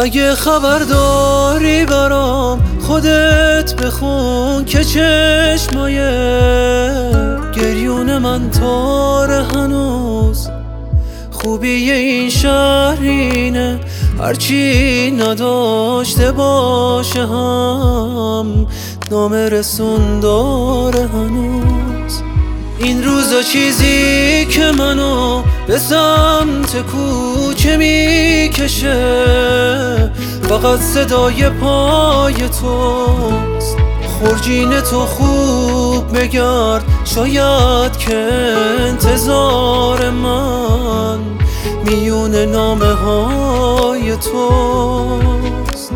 اگه خبر داری برام خودت بخون که چشمای گریون من تاره هنوز. خوبی این شهر اینه هرچی نداشته باشه هم نامه رسون داره هنوز. این روزا چیزی که منو به سمت کوچه میکشه فقط صدای پای توست. خورجین تو خوب بگرد شاید که انتظار من میون نامه های توست.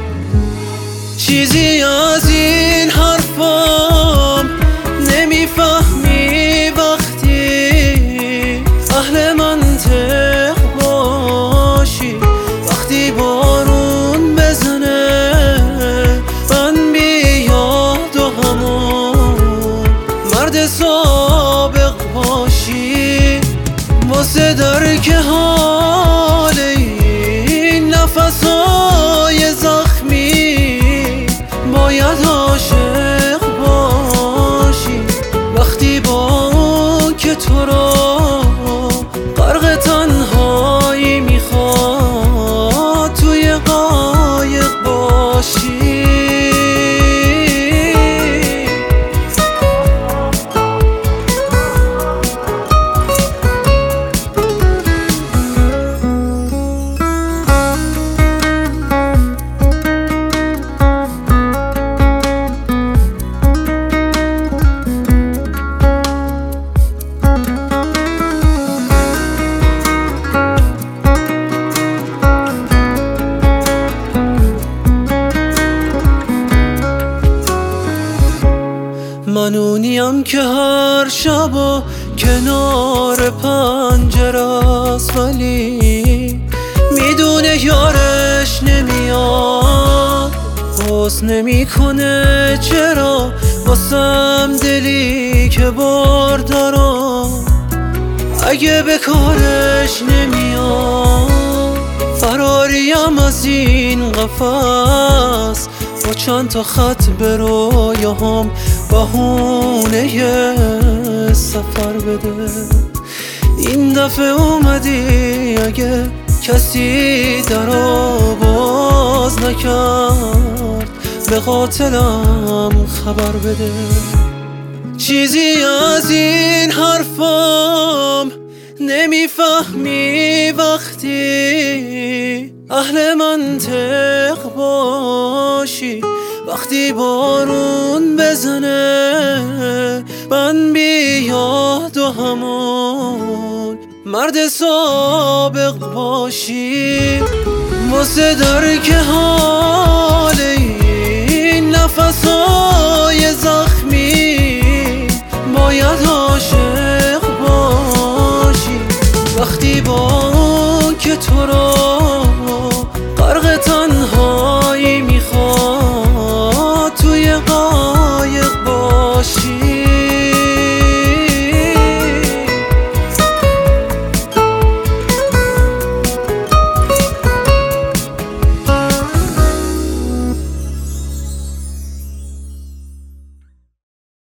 چیزی از این حرفام نمیفهمی وقتی اهل منطق باشی. وقتی بارون بزنه من بیاد و همون مرد سابق باشی. واسه درک حال این نفسای زخمی باید عاشق باشی. وقتی با که تو رو غرق تنهایی میخواد توی قایق باشی. من اونیم که هر شب کنار پنجره است ولی میدونه یارش نمیاد. باز نمیکنه چرا واسم دلی که باردارم اگه به کارش نمیاد. فراریم از این قفس با چند تا خط به رویاهام بهونه سفر بده. این دفعه اومدی اگه کسی درو باز نکرد به قاتلم خبر بده. چیزی از این حرفام نمیفهمی وقتی اهل منطق باشی. وقتی بارون بزنه من بیاد و همون مرد سابق باشی. واسه درک حال این نفسای زخمی باید عاشق باشی. وقتی با که تو رو